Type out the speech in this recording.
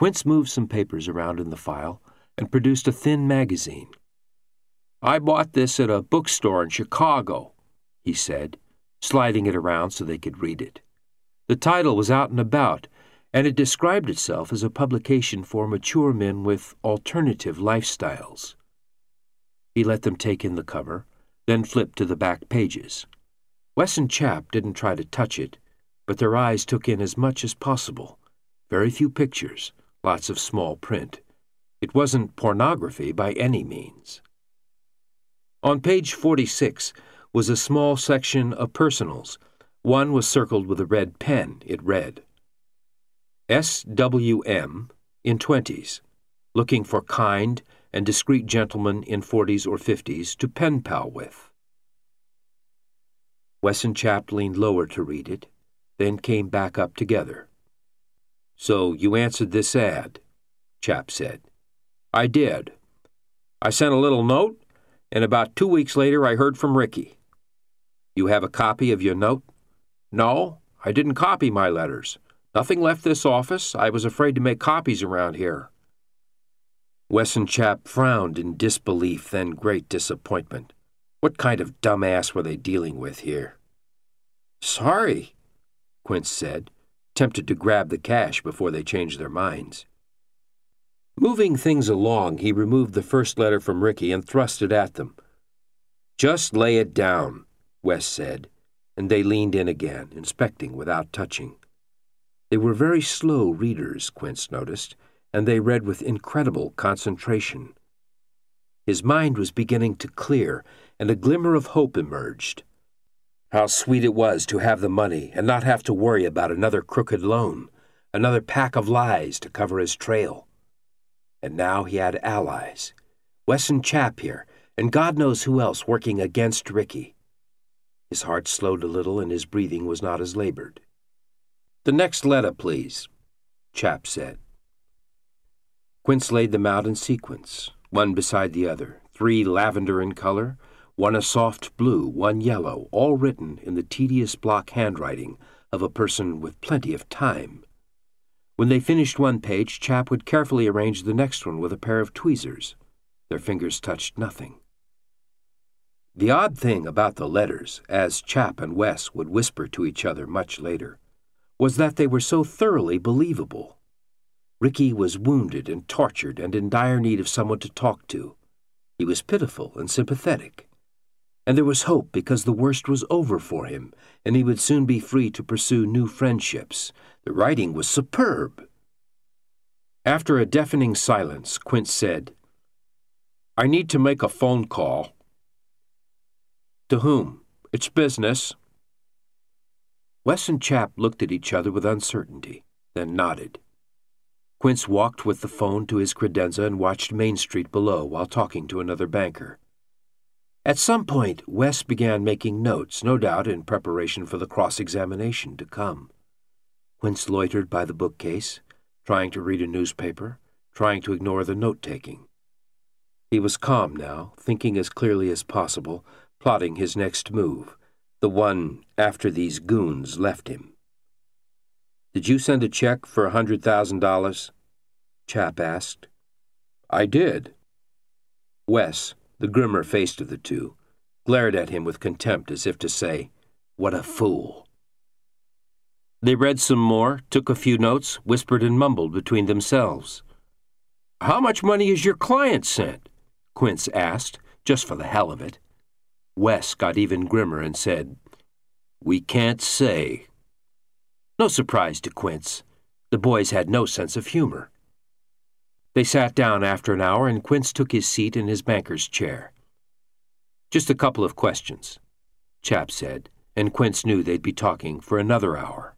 Quince moved some papers around in the file and produced a thin magazine. "I bought this at a bookstore in Chicago," he said, sliding it around so they could read it. The title was Out and About, and it described itself as a publication for mature men with alternative lifestyles. He let them take in the cover, then flipped to the back pages. Wes and Chap didn't try to touch it, but their eyes took in as much as possible. Very few pictures, lots of small print. It wasn't pornography by any means. On page 46 was a small section of personals. One was circled with a red pen. It read, "SWM in 20s, looking for kind and discreet gentlemen in 40s or 50s to pen pal with." Wes and Chap leaned lower to read it, then came back up together. "So you answered this ad," Chap said. "I did. I sent a little note, and about 2 weeks later I heard from Ricky." "You have a copy of your note?" "No, I didn't copy my letters. Nothing left this office. I was afraid to make copies around here." Wes and Chap frowned in disbelief, then great disappointment. What kind of dumbass were they dealing with here? "Sorry," Quince said, tempted to grab the cash before they changed their minds. Moving things along, he removed the first letter from Ricky and thrust it at them. "Just lay it down," Wes said, and they leaned in again, inspecting without touching. They were very slow readers, Quince noticed, and they read with incredible concentration. His mind was beginning to clear, and a glimmer of hope emerged. How sweet it was to have the money and not have to worry about another crooked loan, another pack of lies to cover his trail. And now he had allies. Wes and Chap here, and God knows who else working against Ricky. His heart slowed a little and his breathing was not as labored. "The next letter, please," Chap said. Quince laid them out in sequence, one beside the other, 3 lavender in color, one a soft blue, one yellow, all written in the tedious block handwriting of a person with plenty of time. When they finished one page, Chap would carefully arrange the next one with a pair of tweezers. Their fingers touched nothing. The odd thing about the letters, as Chap and Wes would whisper to each other much later, was that they were so thoroughly believable. Ricky was wounded and tortured and in dire need of someone to talk to. He was pitiful and sympathetic. And there was hope because the worst was over for him, and he would soon be free to pursue new friendships. The writing was superb. After a deafening silence, Quince said, "I need to make a phone call." "To whom? It's business." Wes and Chap looked at each other with uncertainty, then nodded. Quince walked with the phone to his credenza and watched Main Street below while talking to another banker. At some point, Wes began making notes, no doubt in preparation for the cross-examination to come. Quince loitered by the bookcase, trying to read a newspaper, trying to ignore the note-taking. He was calm now, thinking as clearly as possible, plotting his next move, the one after these goons left him. "Did you send a check for $100,000? Chap asked. "I did." Wes, the grimmer-faced of the two, glared at him with contempt as if to say, "What a fool." They read some more, took a few notes, whispered and mumbled between themselves. "How much money has your client sent?" Quince asked, just for the hell of it. Wes got even grimmer and said, "We can't say." No surprise to Quince. The boys had no sense of humor. They sat down after an hour, and Quince took his seat in his banker's chair. "Just a couple of questions," Chap said, and Quince knew they'd be talking for another hour.